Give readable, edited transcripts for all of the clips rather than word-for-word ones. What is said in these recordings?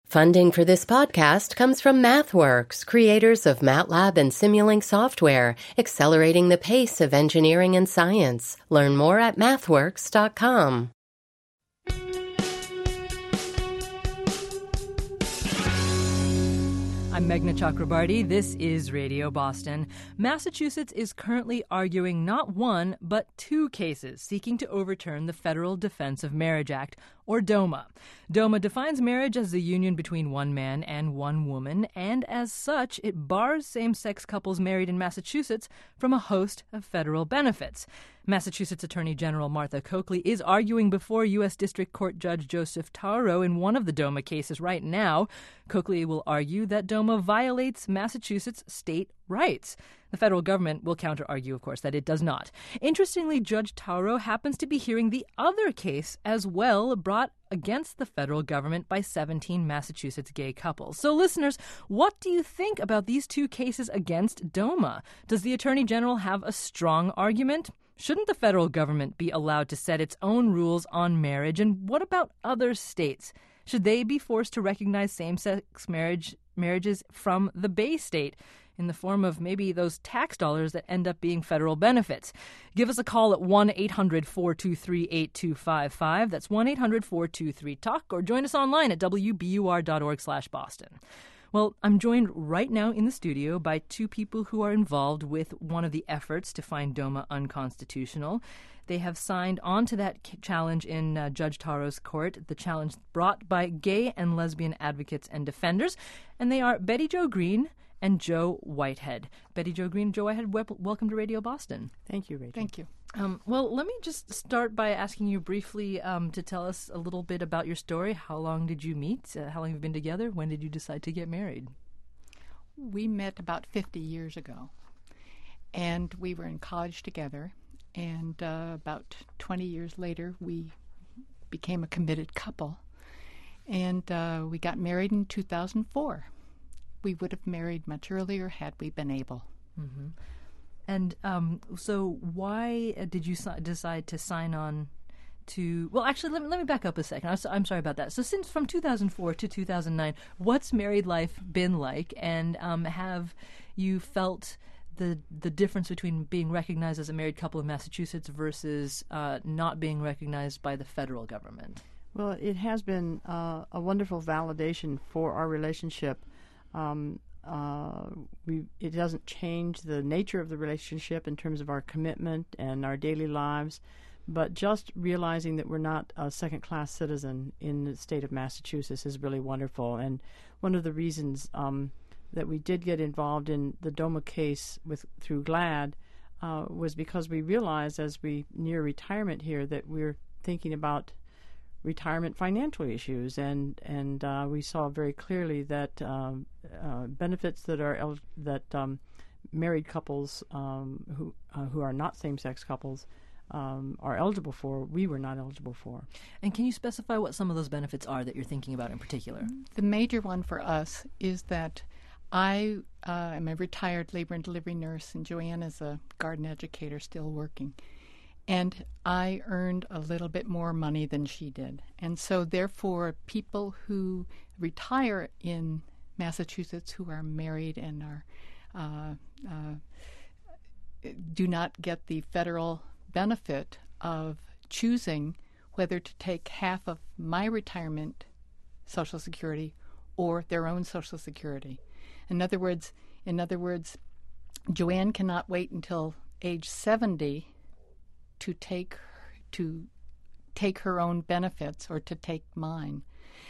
Funding for this podcast comes from MathWorks, creators of MATLAB and Simulink software, accelerating the pace of engineering and science. Learn more at mathworks.com. I'm Meghna Chakrabarty. This is Radio Boston. Massachusetts is currently arguing not one, but two cases seeking to overturn the Federal Defense of Marriage Act, or DOMA. DOMA defines marriage as the union between one man and one woman, and as such, it bars same-sex couples married in Massachusetts from a host of federal benefits. Massachusetts Attorney General Martha Coakley is arguing before U.S. District Court Judge Joseph Tauro in one of the DOMA cases right now. Coakley will argue that DOMA violates Massachusetts state rights. The federal government will counter-argue, of course, that it does not. Interestingly, Judge Tauro happens to be hearing the other case as well, brought against the federal government by 17 Massachusetts gay couples. So, listeners, what do you think about these two cases against DOMA? Does the Attorney General have a strong argument? Shouldn't the federal government be allowed to set its own rules on marriage? And what about other states? Should they be forced to recognize same-sex marriages from the Bay State in the form of maybe those tax dollars that end up being federal benefits? Give us a call at 1-800-423-8255. That's 1-800-423-TALK, or join us online at wbur.org/Boston. Well, I'm joined right now in the studio by two people who are involved with one of the efforts to find DOMA unconstitutional. They have signed on to that challenge in Judge Tauro's court, the challenge brought by gay and lesbian advocates and defenders, and they are Betty Jo Green and Joe Whitehead. Betty Jo Green and Joe Whitehead, welcome to Radio Boston. Thank you, Rachel. Thank you. Well, let me just start by asking you briefly to tell us a little bit about your story. How long did you meet? How long have you been together? When did you decide to get married? We met about 50 years ago, and we were in college together, and about 20 years later, we became a committed couple, and we got married in 2004. We would have married much earlier had we been able. Mm-hmm. And so why did you decide to sign on to... Well, actually, let me back up a second. I'm sorry about that. So since from 2004 to 2009, what's married life been like? And have you felt the difference between being recognized as a married couple in Massachusetts versus not being recognized by the federal government? Well, it has been a wonderful validation for our relationship. It doesn't change the nature of the relationship in terms of our commitment and our daily lives, but just realizing that we're not a second-class citizen in the state of Massachusetts is really wonderful. And one of the reasons that we did get involved in the DOMA case through GLAAD was because we realized as we near retirement here that we're thinking about retirement financial issues, and we saw very clearly that benefits that married couples who are not same-sex couples are eligible for, we were not eligible for. And can you specify what some of those benefits are that you're thinking about in particular? The major one for us is that I am a retired labor and delivery nurse, and Joanne is a garden educator still working. And I earned a little bit more money than she did. And so, therefore, people who retire in Massachusetts who are married and are do not get the federal benefit of choosing whether to take half of my retirement Social Security or their own Social Security. In other words, Joanne cannot wait until age 70 to take her own benefits or to take mine.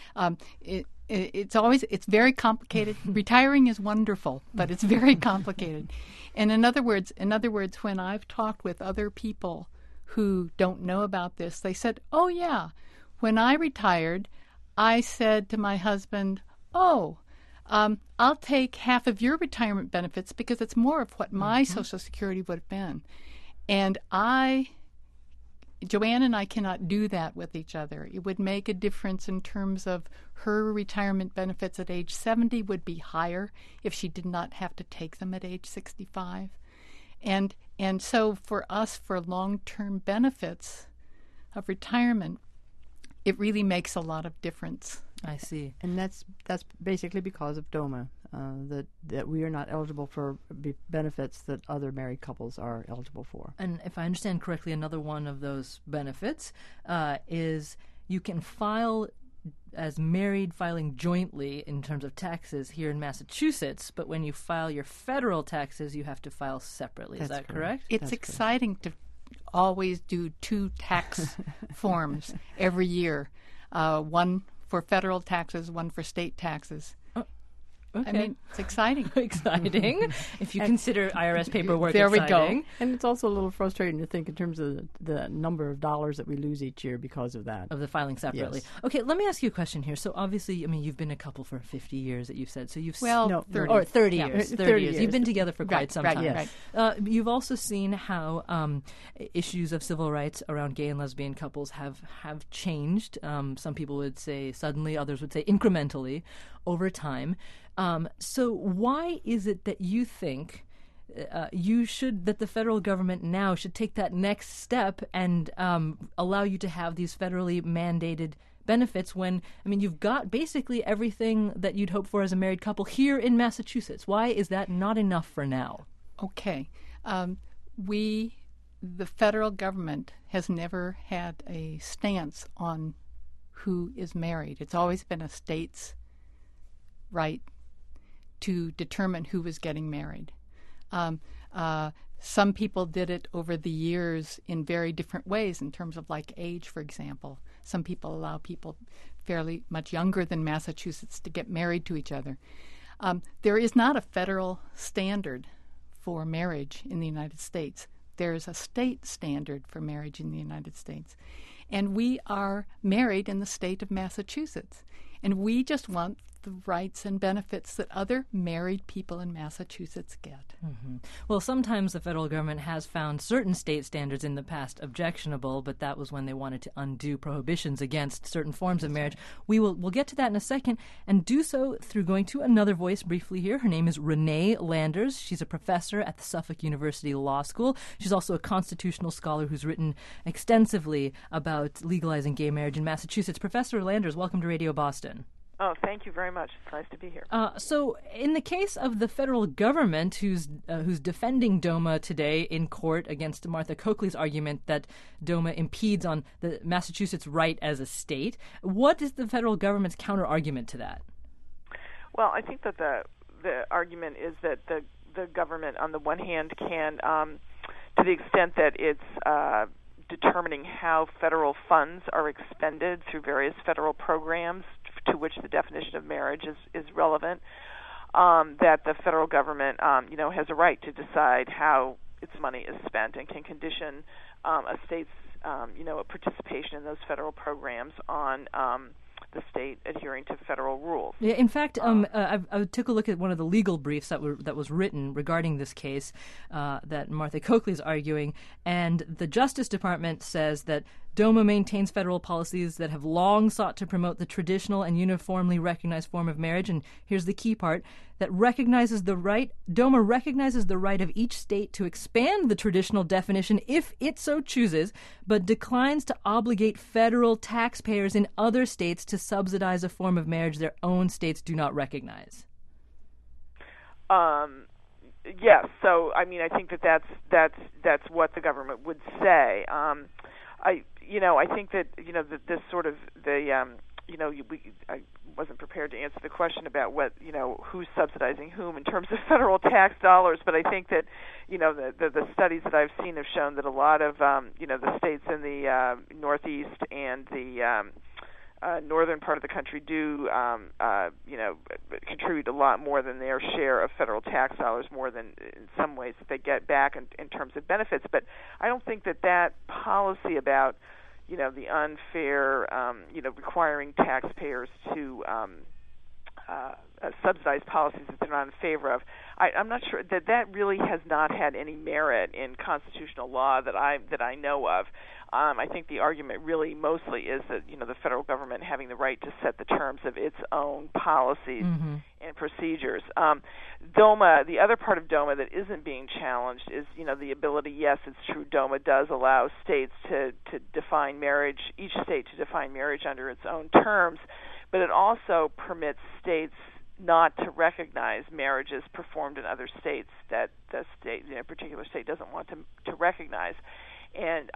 It's very complicated. Retiring is wonderful, but it's very complicated. And in other words, when I've talked with other people who don't know about this, they said, "Oh yeah, when I retired, I said to my husband, I'll take half of your retirement benefits because it's more of what my Social Security would have been." And Joanne and I cannot do that with each other. It would make a difference in terms of her retirement benefits at age 70 would be higher if she did not have to take them at age 65. And so for us, for long-term benefits of retirement, it really makes a lot of difference I see. And that's basically because of DOMA, that we are not eligible for benefits that other married couples are eligible for. And if I understand correctly, another one of those benefits is you can file as married filing jointly in terms of taxes here in Massachusetts, but when you file your federal taxes, you have to file separately. Is that correct? It's exciting to always do 2 tax forms every year, one for federal taxes, one for state taxes. Okay. I mean, it's exciting. Exciting. If you consider IRS paperwork there exciting. we go. And it's also a little frustrating to think in terms of the number of dollars that we lose each year because of that. Of the filing separately. Yes. Okay, let me ask you a question here. So obviously, I mean, you've been a couple for 50 years that you've said. So you've 30. Or 30 Yeah. years. 30 years. years. You've been together for quite some time. yes. You've also seen how issues of civil rights around gay and lesbian couples have changed. Some people would say suddenly, others would say incrementally over time. So why is it that you think that the federal government now should take that next step and allow you to have these federally mandated benefits when, I mean, you've got basically everything that you'd hope for as a married couple here in Massachusetts? Why is that not enough for now? Okay. The federal government has never had a stance on who is married. It's always been a state's right to determine who was getting married. Some people did it over the years in very different ways in terms of like age, for example. Some people allow people fairly much younger than Massachusetts to get married to each other. There is not a federal standard for marriage in the United States. There is a state standard for marriage in the United States. And we are married in the state of Massachusetts. And we just want the rights and benefits that other married people in Massachusetts get. Mm-hmm. Well, sometimes the federal government has found certain state standards in the past objectionable, but that was when they wanted to undo prohibitions against certain forms of marriage. We'll get to that in a second, and do so through going to another voice briefly here. Her name is Renee Landers. She's a professor at the Suffolk University Law School. She's also a constitutional scholar who's written extensively about legalizing gay marriage in Massachusetts. Professor Landers, welcome to Radio Boston. Oh, thank you very much. It's nice to be here. So in the case of the federal government who's defending DOMA today in court against Martha Coakley's argument that DOMA impedes on the Massachusetts right as a state, what is the federal government's counter-argument to that? Well, I think that the argument is that the government, on the one hand, can, to the extent that it's determining how federal funds are expended through various federal programs to which the definition of marriage is relevant, that the federal government, has a right to decide how its money is spent and can condition a state's, a participation in those federal programs on the state adhering to federal rules. Yeah, in fact, I took a look at one of the legal briefs that was written regarding this case that Martha Coakley is arguing, and the Justice Department says that DOMA maintains federal policies that have long sought to promote the traditional and uniformly recognized form of marriage, and here's the key part, that DOMA recognizes the right of each state to expand the traditional definition if it so chooses, but declines to obligate federal taxpayers in other states to subsidize a form of marriage their own states do not recognize. Yes, so I mean, I think that's what the government would say. I think that this sort of I wasn't prepared to answer the question about who's subsidizing whom in terms of federal tax dollars, but I think that the studies that I've seen have shown that a lot of the states in the Northeast and the northern part of the country do contribute a lot more than their share of federal tax dollars, more than in some ways that they get back in terms of benefits. But I don't think that policy about the unfair, requiring taxpayers to subsidize policies that they're not in favor of. I'm not sure that really has not had any merit in constitutional law that I know of. I think the argument really mostly is that the federal government having the right to set the terms of its own policies and procedures. DOMA, the other part of DOMA that isn't being challenged is the ability. Yes, it's true. DOMA does allow states to define marriage, each state to define marriage under its own terms. but it also permits states not to recognize marriages performed in other states that the state, a particular state, doesn't want to recognize. And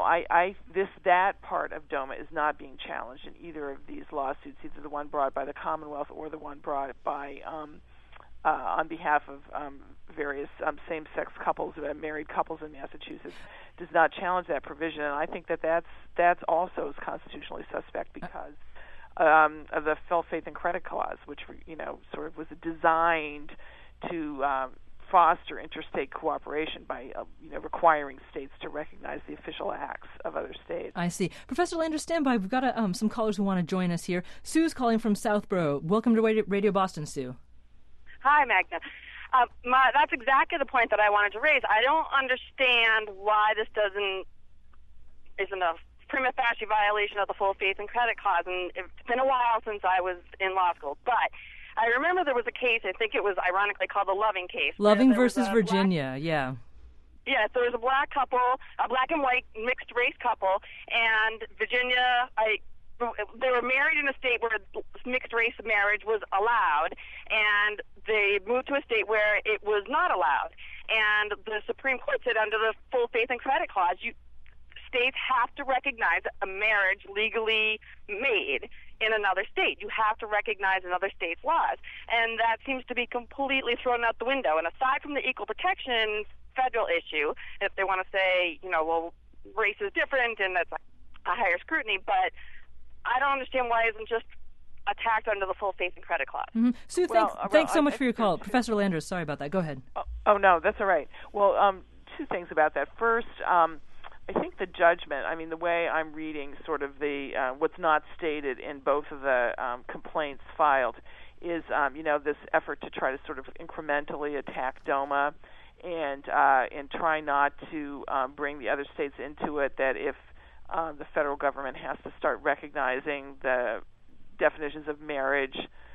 that part of DOMA is not being challenged in either of these lawsuits, either the one brought by the Commonwealth or the one brought by on behalf of various same-sex couples, married couples in Massachusetts, does not challenge that provision. And I think that's also constitutionally suspect because of the full faith and credit clause, which sort of was designed to foster interstate cooperation by requiring states to recognize the official acts of other states. I see. Professor Landers, stand by. We've got some callers who want to join us here. Sue's calling from Southborough. Welcome to Radio Boston, Sue. Hi, Magda. That's exactly the point that I wanted to raise. I don't understand why this isn't a prima facie violation of the full faith and credit clause, and it's been a while since I was in law school, but I remember there was a case, I think it was ironically called the Loving case. Loving versus Virginia, yeah. Yes, there was a black couple, a black and white mixed race couple, and Virginia, they were married in a state where mixed race marriage was allowed, and they moved to a state where it was not allowed. And the Supreme Court said under the full faith and credit clause, states have to recognize a marriage legally made in another state. You have to recognize another state's laws. And that seems to be completely thrown out the window. And aside from the equal protection federal issue, if they want to say, well, race is different and that's a higher scrutiny, but I don't understand why it isn't just attacked under the full faith and credit clause. Mm-hmm. Sue, thanks so much for your call. Professor Landers, sorry about that. Go ahead. Oh no, that's all right. Well, two things about that. First, I think the judgment, the way I'm reading sort of the what's not stated in both of the complaints filed is, this effort to try to sort of incrementally attack DOMA and try not to bring the other states into it, that if the federal government has to start recognizing the definitions of marriage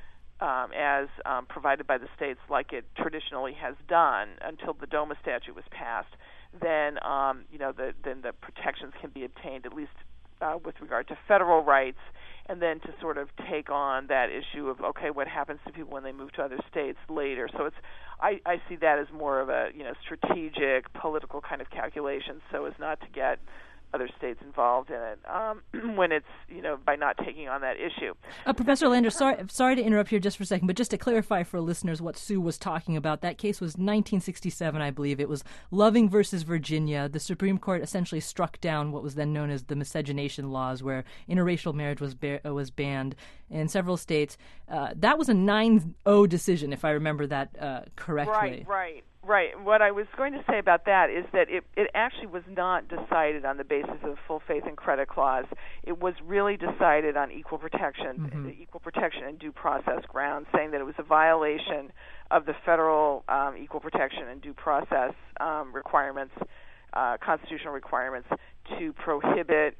as provided by the states like it traditionally has done until the DOMA statute was passed, then then the protections can be obtained, at least with regard to federal rights, and then to sort of take on that issue of, okay, what happens to people when they move to other states later. So I see that as more of a strategic political kind of calculation, so as not to get other states involved in it when it's, by not taking on that issue. Professor Landers, sorry to interrupt here just for a second, but just to clarify for listeners what Sue was talking about, that case was 1967, I believe. It was Loving versus Virginia. The Supreme Court essentially struck down what was then known as the miscegenation laws, where interracial marriage was banned in several states. That was a 9-0 decision, if I remember that correctly. Right. What I was going to say about that is that it actually was not decided on the basis of the full faith and credit clause. It was really decided on equal protection, and due process grounds, saying that it was a violation of the federal equal protection and due process requirements, constitutional requirements, to prohibit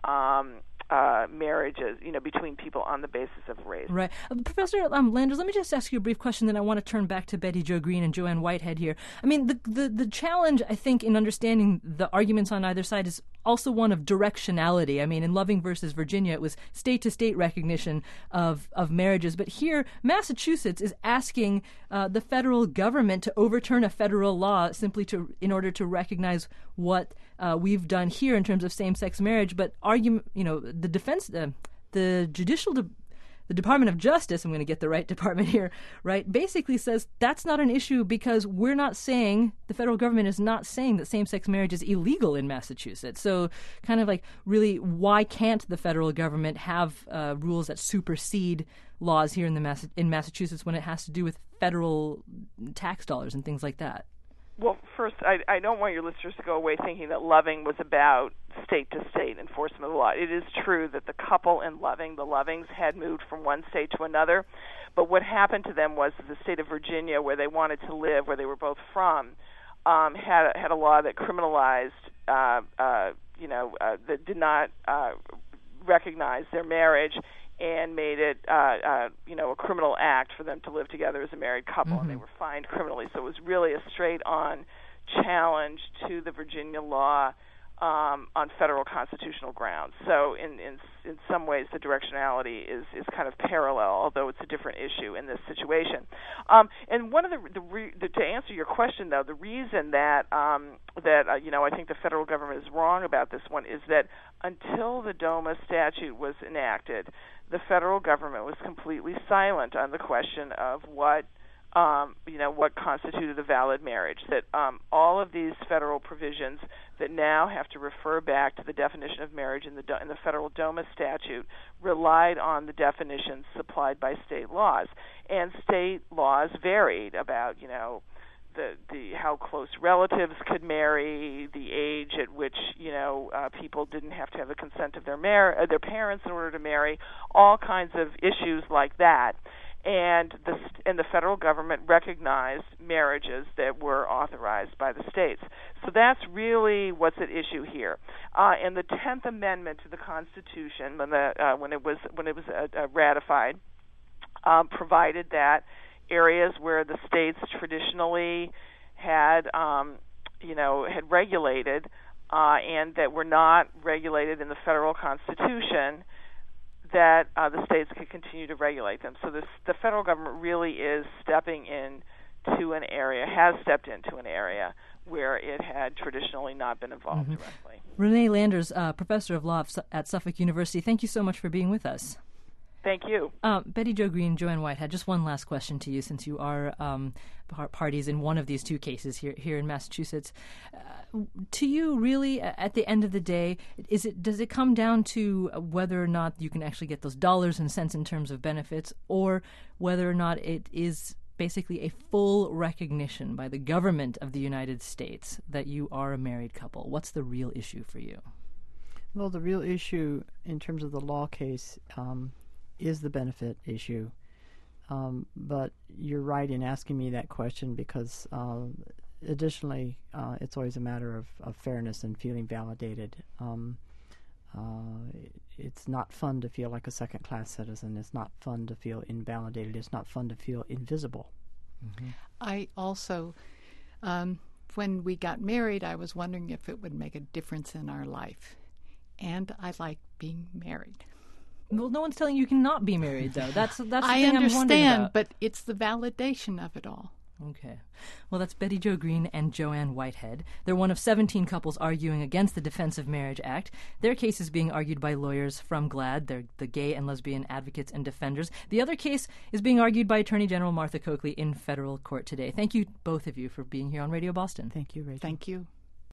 marriages, between people on the basis of race. Right. Professor Landers, let me just ask you a brief question, then I want to turn back to Betty Jo Green and Joanne Whitehead here. The challenge, I think, in understanding the arguments on either side is also one of directionality. In Loving versus Virginia, it was state-to-state recognition of marriages. But here, Massachusetts is asking the federal government to overturn a federal law simply in order to recognize what we've done here in terms of same-sex marriage. But the defense, the Department of Justice, I'm going to get the right department here, right, basically says that's not an issue because we're not saying, the federal government is not saying that same-sex marriage is illegal in Massachusetts. So kind of like, really, why can't the federal government have rules that supersede laws here in Massachusetts when it has to do with federal tax dollars and things like that? Well, first, I don't want your listeners to go away thinking that Loving was about state-to-state enforcement of the law. It is true that the couple in Loving, the Lovings, had moved from one state to another, but what happened to them was that the state of Virginia, where they wanted to live, where they were both from, had a law that criminalized, that did not recognize their marriage, and made it, a criminal act for them to live together as a married couple, and they were fined criminally. So it was really a straight-on challenge to the Virginia law on federal constitutional grounds. So in some ways, the directionality is kind of parallel, although it's a different issue in this situation. And one of to answer your question, though, the reason that I think the federal government is wrong about this one is that until the DOMA statute was enacted, the federal government was completely silent on the question of what constituted a valid marriage. That all of these federal provisions that now have to refer back to the definition of marriage in the federal DOMA statute relied on the definitions supplied by state laws, and state laws varied about the how close relatives could marry, the age at which people didn't have to have the consent of their parents in order to marry, all kinds of issues like that. And the federal government recognized marriages that were authorized by the states. So that's really what's at issue here. And the 10th Amendment to the Constitution, when it was ratified, provided that areas where the states traditionally had regulated and that were not regulated in the federal Constitution, that the states could continue to regulate them. So the federal government really is has stepped into an area where it had traditionally not been involved directly. Renee Landers, professor of law at Suffolk University, thank you so much for being with us. Thank you. Betty Jo Green, Joanne Whitehead, just one last question to you, since you are parties in one of these two cases here in Massachusetts. To you, really, at the end of the day, does it come down to whether or not you can actually get those dollars and cents in terms of benefits, or whether or not it is basically a full recognition by the government of the United States that you are a married couple? What's the real issue for you? Well, the real issue in terms of the law case is the benefit issue. But you're right in asking me that question because additionally, it's always a matter of fairness and feeling validated. It's not fun to feel like a second-class citizen. It's not fun to feel invalidated. It's not fun to feel invisible. Mm-hmm. I also, when we got married, I was wondering if it would make a difference in our life. And I like being married. Well, no one's telling you cannot be married, though. That's the I thing understand, I'm wondering about. but it's the validation of it all. Okay. Well, that's Betty Jo Green and Joanne Whitehead. They're one of 17 couples arguing against the Defense of Marriage Act. Their case is being argued by lawyers from GLAAD. They're the Gay and Lesbian Advocates and Defenders. The other case is being argued by Attorney General Martha Coakley in federal court today. Thank you, both of you, for being here on Radio Boston. Thank you, Rachel. Thank you.